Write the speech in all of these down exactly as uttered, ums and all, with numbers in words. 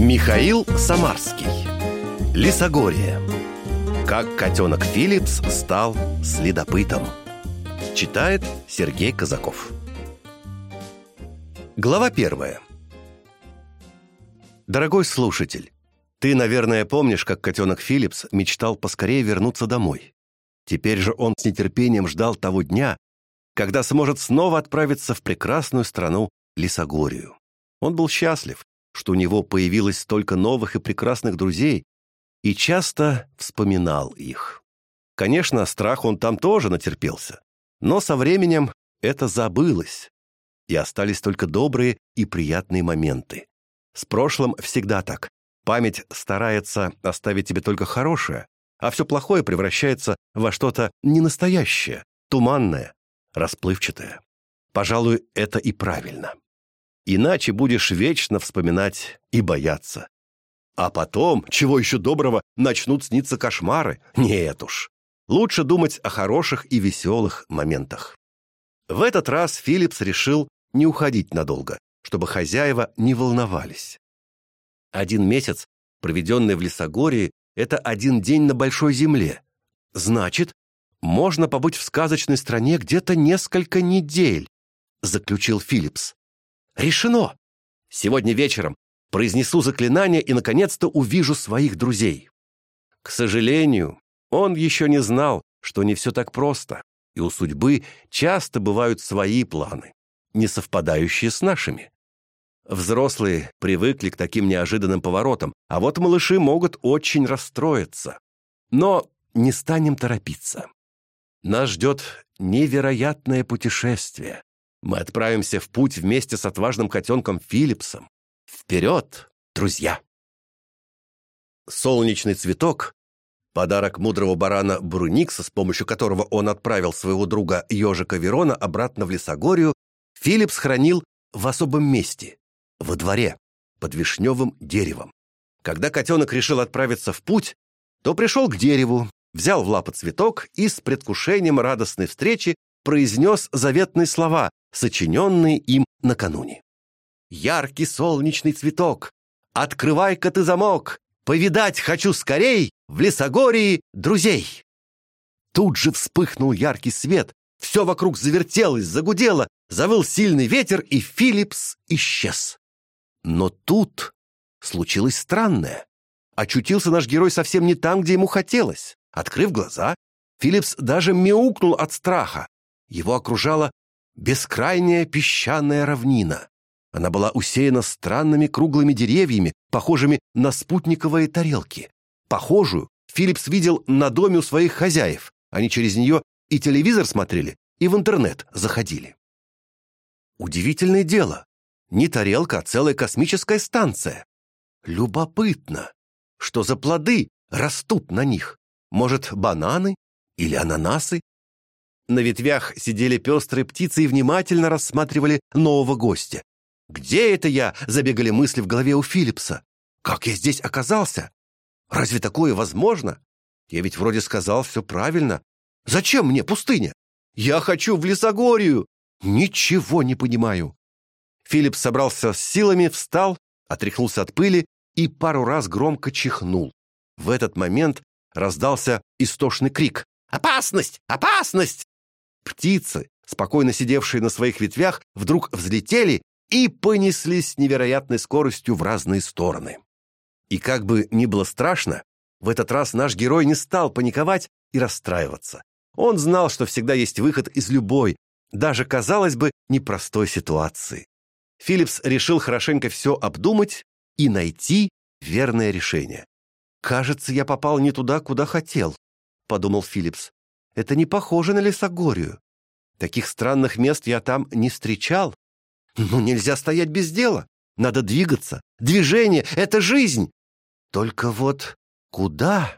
Михаил Самарский. Лесогорье. Как котенок Филипс стал следопытом. Читает Сергей Казаков. Глава первая. Дорогой слушатель, ты, наверное, помнишь, как котенок Филипс мечтал поскорее вернуться домой. Теперь же он с нетерпением ждал того дня, когда сможет снова отправиться в прекрасную страну Лесогорию. Он был счастлив, что у него появилось столько новых и прекрасных друзей, и часто вспоминал их. Конечно, страх он там тоже натерпелся, но со временем это забылось, и остались только добрые и приятные моменты. С прошлым всегда так. Память старается оставить тебе только хорошее, а все плохое превращается во что-то ненастоящее, туманное, расплывчатое. Пожалуй, это и правильно. Иначе будешь вечно вспоминать и бояться. А потом, чего еще доброго, начнут сниться кошмары. Нет уж. Лучше думать о хороших и веселых моментах. В этот раз Филипс решил не уходить надолго, чтобы хозяева не волновались. Один месяц, проведенный в Лесогории, это один день на большой земле. Значит, можно побыть в сказочной стране где-то несколько недель, заключил Филипс. Решено! Сегодня вечером произнесу заклинание и, наконец-то, увижу своих друзей. К сожалению, он еще не знал, что не все так просто, и у судьбы часто бывают свои планы, не совпадающие с нашими. Взрослые привыкли к таким неожиданным поворотам, а вот малыши могут очень расстроиться. Но не станем торопиться. Нас ждет невероятное путешествие. Мы отправимся в путь вместе с отважным котенком Филипсом. Вперед, друзья! Солнечный цветок, подарок мудрого барана Бруникса, с помощью которого он отправил своего друга ежика Верона обратно в Лесогорию, Филипс хранил в особом месте, во дворе, под вишневым деревом. Когда котенок решил отправиться в путь, то пришел к дереву, взял в лапы цветок и с предвкушением радостной встречи произнес заветные слова, сочиненные им накануне. «Яркий солнечный цветок, открывай-ка ты замок, повидать хочу скорей в Лесогории друзей!» Тут же вспыхнул яркий свет, все вокруг завертелось, загудело, завыл сильный ветер, и Филипс исчез. Но тут случилось странное. Очутился наш герой совсем не там, где ему хотелось. Открыв глаза, Филипс даже мяукнул от страха. Его окружала бескрайняя песчаная равнина. Она была усеяна странными круглыми деревьями, похожими на спутниковые тарелки. Похожую Филипс видел на доме у своих хозяев. Они через нее и телевизор смотрели, и в интернет заходили. Удивительное дело. Не тарелка, а целая космическая станция. Любопытно, что за плоды растут на них. Может, бананы или ананасы? На ветвях сидели пестрые птицы и внимательно рассматривали нового гостя. «Где это я?» – забегали мысли в голове у Филипса. «Как я здесь оказался? Разве такое возможно? Я ведь вроде сказал все правильно. Зачем мне пустыня? Я хочу в Лесогорию! Ничего не понимаю». Филипс собрался с силами, встал, отряхнулся от пыли и пару раз громко чихнул. В этот момент раздался истошный крик. «Опасность! Опасность!» Птицы, спокойно сидевшие на своих ветвях, вдруг взлетели и понеслись с невероятной скоростью в разные стороны. И как бы ни было страшно, в этот раз наш герой не стал паниковать и расстраиваться. Он знал, что всегда есть выход из любой, даже, казалось бы, непростой ситуации. Филипс решил хорошенько все обдумать и найти верное решение. «Кажется, я попал не туда, куда хотел», — подумал Филипс. «Это не похоже на Лесогорию. Таких странных мест я там не встречал. Ну, нельзя стоять без дела. Надо двигаться. Движение — это жизнь. Только вот куда?»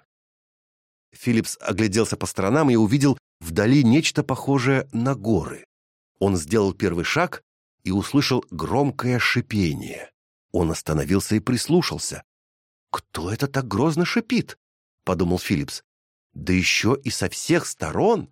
Филипс огляделся по сторонам и увидел вдали нечто похожее на горы. Он сделал первый шаг и услышал громкое шипение. Он остановился и прислушался. «Кто это так грозно шипит?» — подумал Филипс. «Да еще и со всех сторон!»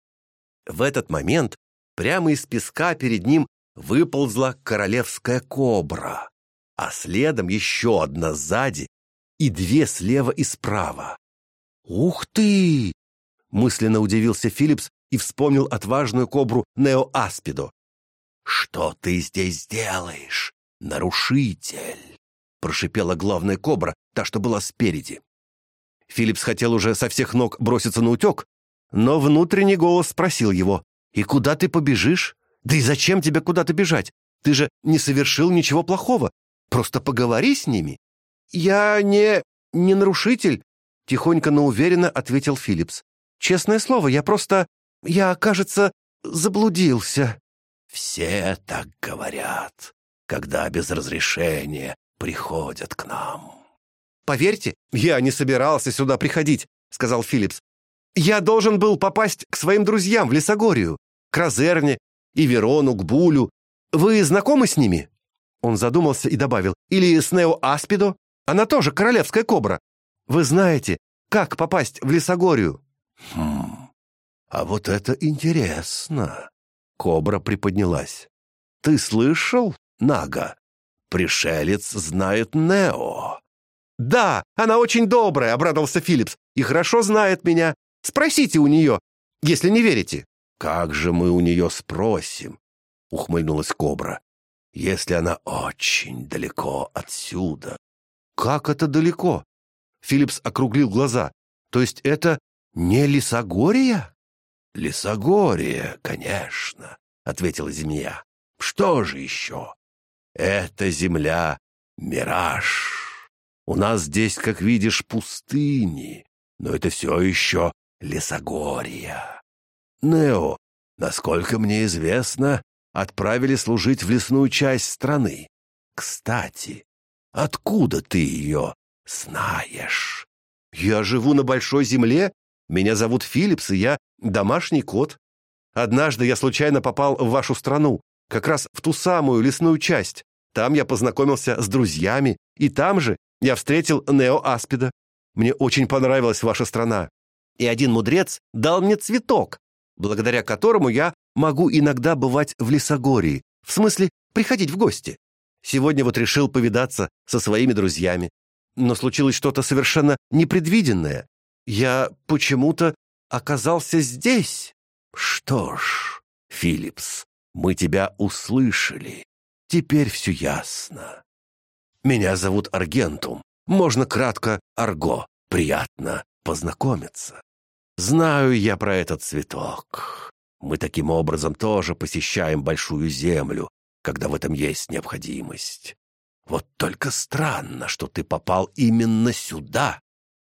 В этот момент прямо из песка перед ним выползла королевская кобра. а следом еще одна сзади и две слева и справа. «Ух ты!» — мысленно удивился Филлипс и вспомнил отважную кобру Неоаспиду. «Что ты здесь делаешь, нарушитель?» — прошипела главная кобра, та, что была спереди. Филлипс хотел уже со всех ног броситься на утек, но внутренний голос спросил его: «И куда ты побежишь? Да и зачем тебе куда-то бежать? Ты же не совершил ничего плохого. Просто поговори с ними». «Я не... не нарушитель», — тихонько, но уверенно ответил Филлипс. «Честное слово, я просто... я, кажется, заблудился». «Все так говорят, когда без разрешения приходят к нам». «Поверьте, я не собирался сюда приходить», — сказал Филлипс. «Я должен был попасть к своим друзьям в Лесогорию, к Розерне и Верону, к Булю. Вы знакомы с ними?» Он задумался и добавил: «Или с Неоаспидо? Она тоже королевская кобра. Вы знаете, как попасть в Лесогорию?» «Хм, а вот это интересно». Кобра приподнялась. «Ты слышал, Нага? Пришелец знает Нео». «Да, она очень добрая», — обрадовался Филлипс, «и хорошо знает меня. Спросите у нее, если не верите». «Как же мы у нее спросим?» — ухмыльнулась кобра. «Если она очень далеко отсюда». «Как это далеко?» Филлипс округлил глаза. «То есть это не Лесогория?» «Лесогория, конечно», — ответила змея. «Что же еще? Это земля — мираж. У нас здесь, как видишь, пустыни, но это все еще Лесогория. Нео, насколько мне известно, отправили служить в лесную часть страны. Кстати, откуда ты ее знаешь?» «Я живу на большой земле. Меня зовут Филлипс, и я домашний кот. Однажды я случайно попал в вашу страну, как раз в ту самую лесную часть. Там я познакомился с друзьями, и там же я встретил Неоаспида. Мне очень понравилась ваша страна. И один мудрец дал мне цветок, благодаря которому я могу иногда бывать в Лесогории, в смысле приходить в гости. Сегодня вот решил повидаться со своими друзьями. Но случилось что-то совершенно непредвиденное. Я почему-то оказался здесь». «Что ж, Филлипс, мы тебя услышали. Теперь все ясно. Меня зовут Аргентум. Можно кратко Арго. Приятно познакомиться. Знаю я про этот цветок. Мы таким образом тоже посещаем Большую Землю, когда в этом есть необходимость. Вот только странно, что ты попал именно сюда.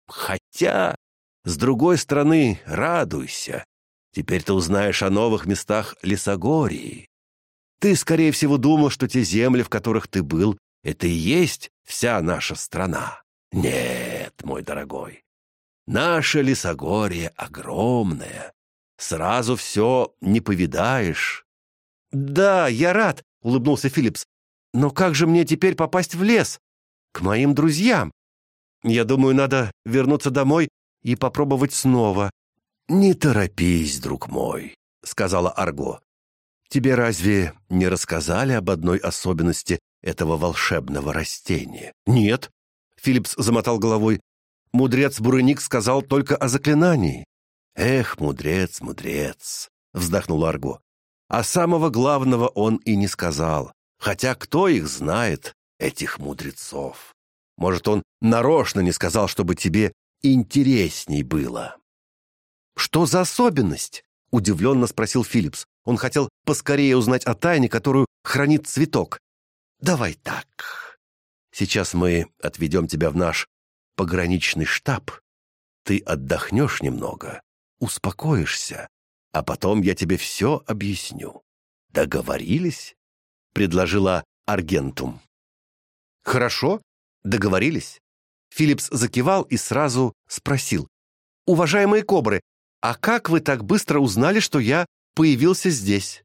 Хотя, с другой стороны, радуйся. Теперь ты узнаешь о новых местах Лесогории. Ты, скорее всего, думал, что те земли, в которых ты был, это и есть вся наша страна. Нет, мой дорогой. Наша Лесогория огромная. Сразу все не повидаешь». «Да, я рад», — улыбнулся Филлипс. «Но как же мне теперь попасть в лес? К моим друзьям? Я думаю, надо вернуться домой и попробовать снова». «Не торопись, друг мой», — сказала Арго. «Тебе разве не рассказали об одной особенности этого волшебного растения?» «Нет», — Филлипс замотал головой. «Мудрец Бурыник сказал только о заклинании». «Эх, мудрец, мудрец», — вздохнул Арго. «А самого главного он и не сказал. Хотя кто их знает, этих мудрецов? Может, он нарочно не сказал, чтобы тебе интересней было». «Что за особенность?» — удивленно спросил Филлипс. Он хотел поскорее узнать о тайне, которую хранит цветок. «Давай так. Сейчас мы отведем тебя в наш пограничный штаб. Ты отдохнешь немного, успокоишься, а потом я тебе все объясню. Договорились?» — предложила Аргентум. «Хорошо, договорились». Филлипс закивал и сразу спросил. «Уважаемые кобры, а как вы так быстро узнали, что я появился здесь?»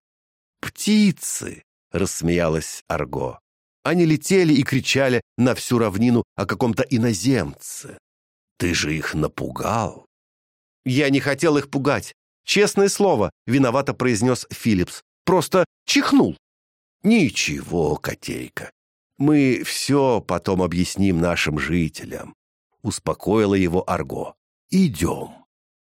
«Птицы!» — рассмеялась Арго. «Они летели и кричали на всю равнину о каком-то иноземце. Ты же их напугал». «Я не хотел их пугать. Честное слово», — виновато произнес Филлипс. «Просто чихнул». «Ничего, котейка, Мы все потом объясним нашим жителям», — успокоила его Арго. «Идем».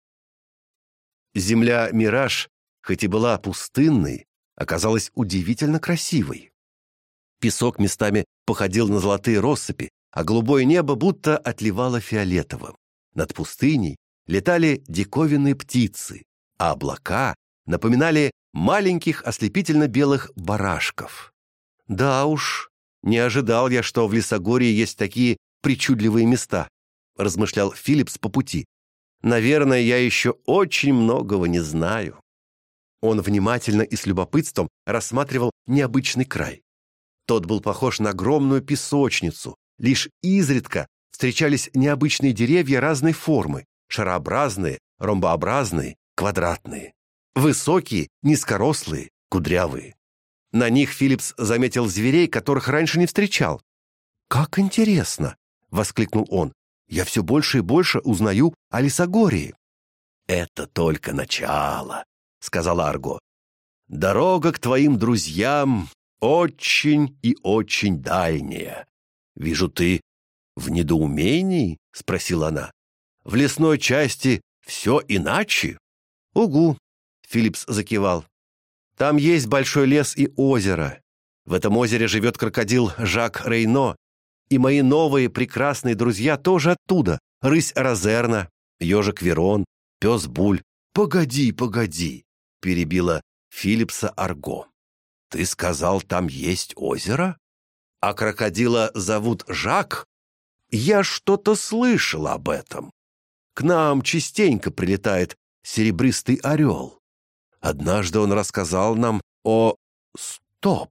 Земля Мираж, хоть и была пустынной, оказалась удивительно красивой. Песок местами походил на золотые россыпи, а голубое небо будто отливало фиолетовым. Над пустыней летали диковинные птицы, а облака напоминали маленьких ослепительно-белых барашков. Да уж, не ожидал я, что в Лесогорье есть такие причудливые места, размышлял Филлипс по пути. Наверное, я еще очень многого не знаю. Он внимательно и с любопытством рассматривал необычный край. Тот был похож на огромную песочницу. Лишь изредка встречались необычные деревья разной формы, шарообразные, ромбообразные, квадратные. Высокие, низкорослые, кудрявые. На них Филлипс заметил зверей, которых раньше не встречал. «Как интересно!» — воскликнул он. «Я все больше и больше узнаю о Лесогорье». «Это только начало», — сказала Арго. «Дорога к твоим друзьям очень и очень дальняя. Вижу, ты в недоумении?» — спросила она. «В лесной части все иначе?» «Угу», — Филлипс закивал. «Там есть большой лес и озеро. В этом озере живет крокодил Жак Рейно, и мои новые прекрасные друзья тоже оттуда. Рысь Розерна, ежик Верон, пес Буль». «Погоди, погоди», — перебила Филлипса Арго. «Ты сказал, там есть озеро? А крокодила зовут Жак? Я что-то слышал об этом. К нам частенько прилетает серебристый орел. Однажды он рассказал нам о... Стоп!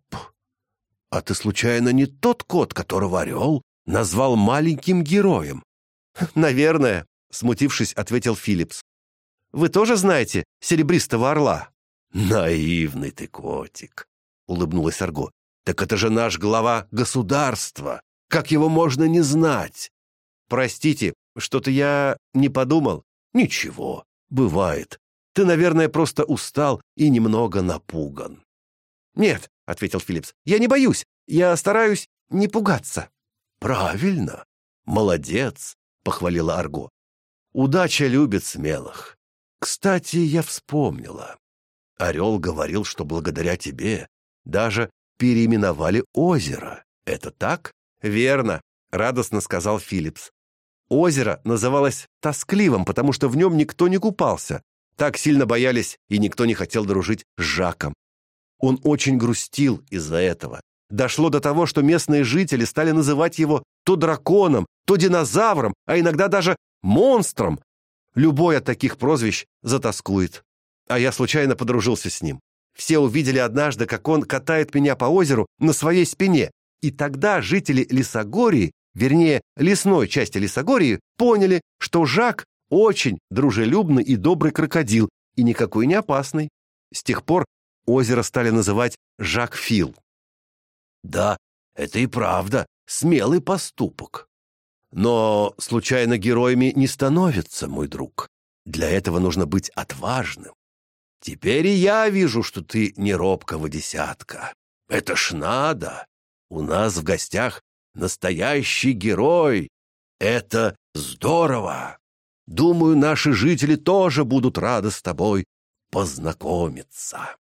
А ты случайно не тот кот, которого орел назвал маленьким героем?» «Наверное», — смутившись, ответил Филлипс. «Вы тоже знаете серебристого орла?» «Наивный ты котик», — улыбнулась Арго. «Так это же наш глава государства. Как его можно не знать?» «Простите, что-то я не подумал». «Ничего, бывает. Ты, наверное, просто устал и немного напуган». «Нет», — ответил Филлипс, — «я не боюсь. Я стараюсь не пугаться». «Правильно. Молодец», — похвалила Арго. «Удача любит смелых. Кстати, я вспомнила. Орел говорил, что благодаря тебе даже переименовали озеро. Это так?» «Верно», — радостно сказал Филлипс. «Озеро называлось Тоскливым, потому что в нем никто не купался. Так сильно боялись, и никто не хотел дружить с Жаком. Он очень грустил из-за этого. Дошло до того, что местные жители стали называть его то драконом, то динозавром, а иногда даже монстром. Любой от таких прозвищ затоскует. А я случайно подружился с ним. Все увидели однажды, как он катает меня по озеру на своей спине. И тогда жители Лесогорья, вернее, лесной части Лесогорья, поняли, что Жак очень дружелюбный и добрый крокодил, и никакой не опасный. С тех пор озеро стали называть Жак-Фил». «Да, это и правда смелый поступок. Но случайно героями не становятся, мой друг. Для этого нужно быть отважным. Теперь и я вижу, что ты не робкого десятка. Это ж надо. У нас в гостях настоящий герой. Это здорово. Думаю, наши жители тоже будут рады с тобой познакомиться».